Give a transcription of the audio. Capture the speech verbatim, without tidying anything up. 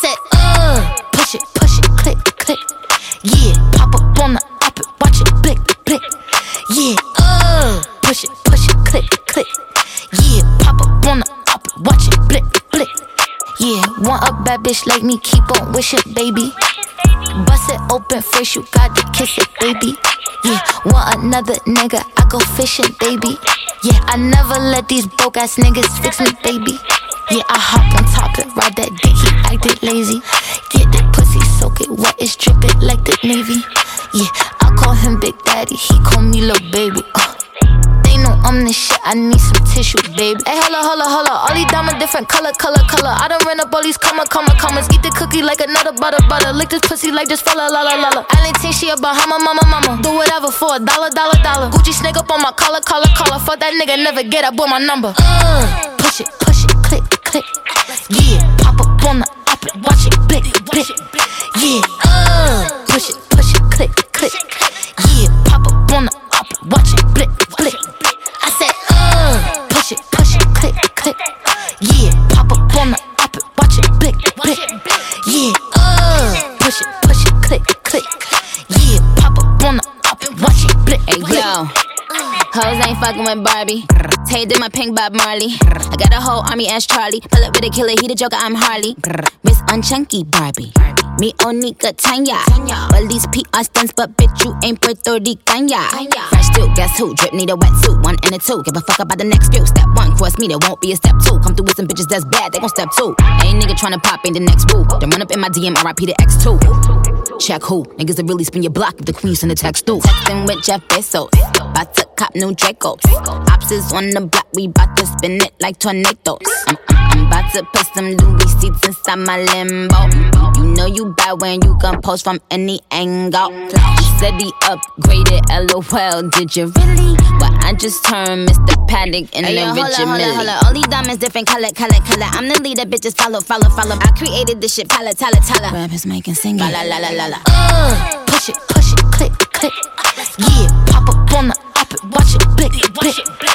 said, uh, push it, push it, click, click. Yeah, pop up on the op it, watch it, blick, blick. Yeah, uh, push it, push it, click, click. Yeah, pop up on the op it, watch it, blick, blick. Yeah, want a bad bitch like me, keep on wishing, baby. Bust it open first, you got to kiss it, baby. Yeah, want another nigga, I go fishing, baby. Yeah, I never let these broke ass niggas fix me, baby. Yeah, I hop on top and ride that dick, he acted lazy. Get that pussy, soak it wet, it's dripping like the Navy. Yeah, I call him Big Daddy, he call me Lil' Baby. uh. They know I'm the shit, I need some tissue, baby. Hey, holla, holla, holla, all these diamonds different color, color, color. I done ran up all these comma, comma, commas. Eat the cookie like another butter, butter. Lick this pussy like just fella, la, la, la, la. I ain't think she a Bahama, mama, mama. Do whatever for a dollar, dollar, dollar. Gucci snake up on my collar, collar, collar. Fuck that nigga, never get up with my number. Uh, push it, push it, click, click. Yeah, pop up on the op it, watch it, blick, blick. Yeah, uh, push it, push it, click, click. Yeah, pop up on the op it, watch it, blick, blick. I said, uh, push it, push it, click, click. Yeah, pop up on the op it, watch it, blick, blick. Yeah, uh, push it, push it, click, click. Yeah, pop up on the op it, watch it, blick, blick. Hey, yo. Hoes ain't fucking with Barbie. Tay did my pink Bob Marley. I got a whole army as Charlie. Pull up with a killer, he the Joker, I'm Harley. Wrist on chunky Barbie. Me Onika Tanya. Well, these P R stunts, but bitch, you ain't Puerto Rican, ya. Fresh too, guess who? Drip need a wetsuit. One and a two, give a fuck about the next few. Step one, cross me, there won't be a step two. Come through with some bitches that's bad, they gon' step two. Ain't nigga tryna pop, ain't the next boo. Then run up in my D M, R I P to X two. Check who? Niggas that really spin your block if the queen send a text through. Textin' with Jeff Bezos. Bout to cop new Dracos. Ops is on the block, we bout to spin it like tornadoes. I'm, I'm, I'm bout to put some Louis seats inside my limbo. You know you bad when you can post from any angle. He said he upgraded, LOL, did you really? Well, I just turned Mister Paddock in the Richard Mille. Hold up, all these diamonds different color, color, color. I'm the leader, bitches follow, follow, follow. I created this shit, pala, tala, tala. Rappers making singing, la, la, la, la, la. Uh, push it, push it, click, click. Yeah, pop up on the op it, watch it, blick, blick.